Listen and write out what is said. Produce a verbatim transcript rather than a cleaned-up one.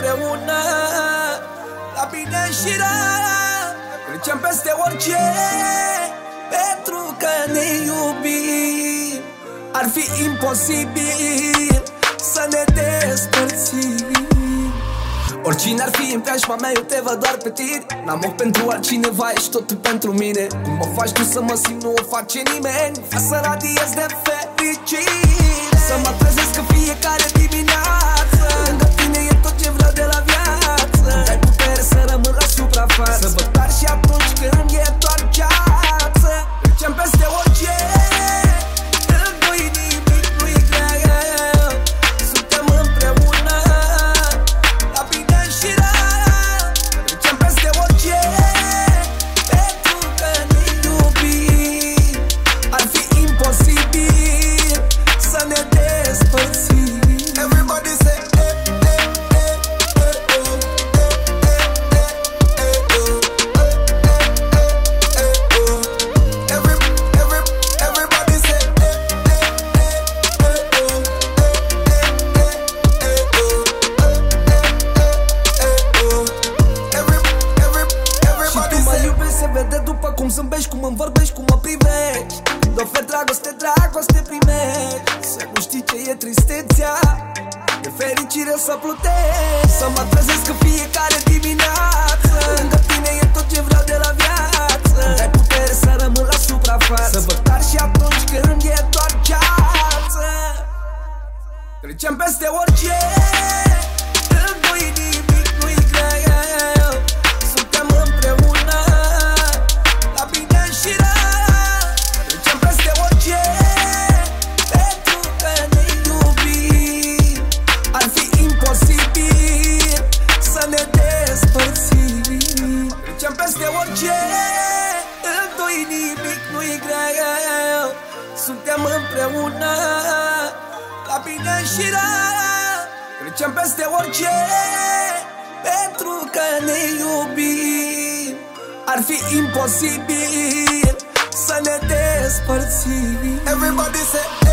împreună, la bine și rău, trecem peste orice, pentru că ne iubim. Ar fi imposibil să ne despărțim. Oricine ar fi în preajma mea, eu te văd doar pe tine. N-am ochi pentru altcineva, ești totul pentru mine. Cum mă faci tu să mă simt, nu o face nimeni. Vreau să radiez de fericire, să mă trezesc în fiecare dimineață. Lângă tine e tot ce vreau de la viață. Dai putere să rămân la suprafață, să văd tari și atunci când e doar ceață. Trecem peste orice, nu-i nimic, nu-i greu. Suntem împreună, la bine și rău, trecem peste orice, pentru că ne iubim. Ar fi imposibil să ne despărțim. Everybody say eh, eh, eh, eh, oh, eh, eh, eh, oh, eh, eh, oh. Every, every, everybody say eh, eh, eh, eh, oh, eh, eh, eh, oh, eh, eh, oh. Every, every, everybody say. Și tu mă iubești, se vede după cum zâmbești, cum îmi vorbești, cum mă privești. Când oferi dragoste, dragoste primești. Să nu știi ce e tristețea, de fericire să plutești. Să mă trezesc în fiecare dimineață. Lângă tine e tot ce vreau de la viață. Dai putere să rămân la suprafață, să văd tari și atunci când e doar ceață. Trecem peste orice, nu-i nimic, nu-i greu. Suntem împreună, la bine și rău, trecem peste orice, pentru că ne iubim. Ar fi imposibil să ne despărțim. Trecem peste orice, nu-i nimic, nu-i greu. Suntem împreună, la bine și rău, trecem peste orice, pentru că ne iubim. Ar fi imposibil să ne despărțim. Everybody say